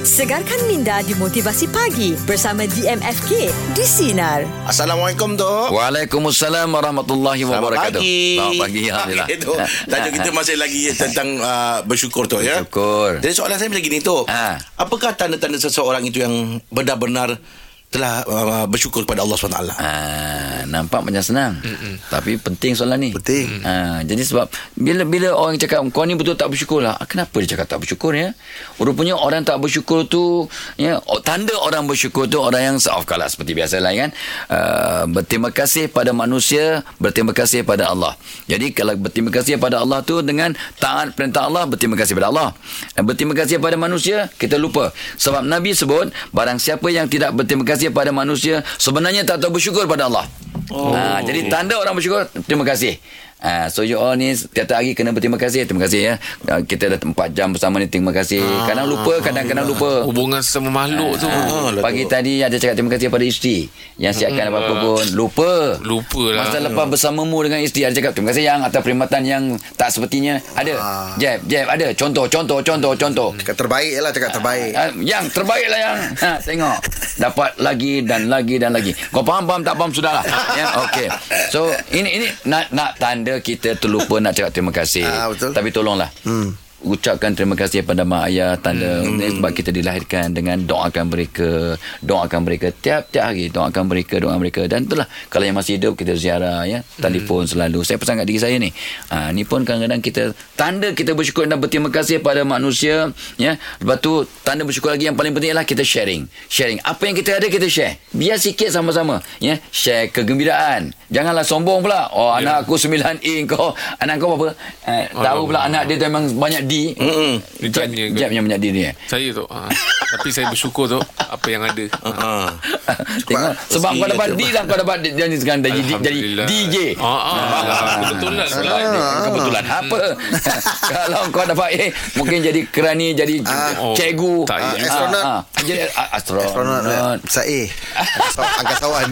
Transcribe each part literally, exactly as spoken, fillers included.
Segarkan minda di Motivasi Pagi bersama D M F K di Sinar. Assalamualaikum, Dok. Waalaikumsalam warahmatullahi wabarakatuh. Selamat Selamat pagi. Alhamdulillah. Itu tajuk kita masih lagi tentang uh, bersyukur, Tok, ya. Bersyukur. Jadi soalan saya begini, Tok. Ha. Apakah tanda-tanda seseorang itu yang benar-benar telah uh, bersyukur kepada Allah subhanahu wa taala? Ah, nampak macam senang. Mm-mm. Tapi penting soalan ni. Penting. Ah, jadi sebab bila bila orang cakap kau ni betul tak bersyukur lah. Kenapa dia cakap tak bersyukur ya? Rupanya orang tak bersyukur tu ya, tanda orang bersyukur tu orang yang saaf kalah seperti biasalah kan. Uh, berterima kasih pada manusia, berterima kasih pada Allah. Jadi kalau berterima kasih pada Allah tu dengan taat perintah Allah, berterima kasih pada Allah. Dan berterima kasih pada manusia, kita lupa. Sebab Nabi sebut barang siapa yang tidak berterima kasih pada manusia sebenarnya tak tahu bersyukur pada Allah. Oh. Ha, jadi tanda orang bersyukur, terima kasih. Ha, so you all ni tiap hari kena berterima kasih. Terima kasih ya. Kita dah empat jam bersama ni, terima kasih. Kadang lupa, kadang-kadang lupa. Hubungan sesama makhluk ha, tu. Ha, pagi tadi ada cakap terima kasih pada isteri yang siapkan apa-apa pun. Lupa. Lupa lah. Masa lepas bersamamu dengan isteri ada cakap terima kasih yang atas perkhidmatan yang tak sepertinya. Ada. Ha. Jeb, Jeb ada. Contoh, contoh, contoh, contoh. Cakap terbaik lah, cakap terbaik. Ha, yang terbaik lah yang. Ha, tengok. Dapat lagi dan lagi dan lagi. Kau faham, faham tak faham sudahlah. Ya, okey. So ini ini nak nak tanda kita terlupa nak cakap terima kasih. Ah, betul. Tapi tolonglah. Hmm. Ucapkan terima kasih pada mak ayah, tanda hmm. sebab kita dilahirkan dengan doakan mereka, doakan mereka tiap-tiap hari, doakan mereka, doakan mereka. Dan itulah kalau yang masih hidup kita ziarah ya, telefon hmm. selalu. Saya pesan kat diri saya ni. Ha, ni pun kadang-kadang kita tanda kita bersyukur dan berterima kasih pada manusia ya. Lepas tu tanda bersyukur lagi yang paling penting ialah kita sharing. Sharing apa yang kita ada kita share. Biar sikit sama-sama ya, share kegembiraan. Janganlah sombong pula. Oh yeah. Anak aku sembilan A kau, anak kau apa? Eh, oh, tahu pula anak dia tu memang banyak D. Hmm. Jeb, Jeb yang banyak D ni. Eh? Saya tu. Ha. Tapi saya bersyukur tu apa yang ada. Ha. Tengok sebab kau dapat D dan kau dapat jadi sekarang jadi jadi D J. Ha ah. Kebetulan pula ni. Kebetulan apa? Kalau kau dapat A mungkin jadi kerani, jadi oh, cikgu, tak, uh, astronot. Uh, uh, jadi uh, astronot. Astronot. Sa A. Angkasawan.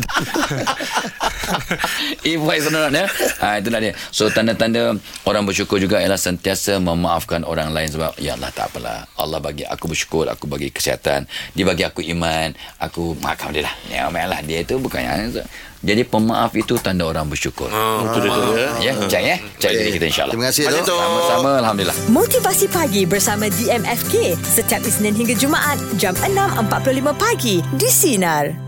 Ibu astronot ya. Ha, itulah dia. So tanda-tanda orang bersyukur juga ialah sentiasa memaafkan orang lain sebab ya Allah tak apalah. Allah bagi aku bersyukur, aku bagi kesihatan, dia bagi aku iman, aku maafkan dia lah. Ya lah dia itu bukannya. Jadi pemaaf itu tanda orang bersyukur. Oh, betul betul ya. Cak ya. Cak okay. Kita insya-Allah. Terima kasih tu. Sama-sama alhamdulillah. Motivasi Pagi bersama D M F K setiap Isnin hingga Jumaat jam enam empat puluh lima pagi di Sinar.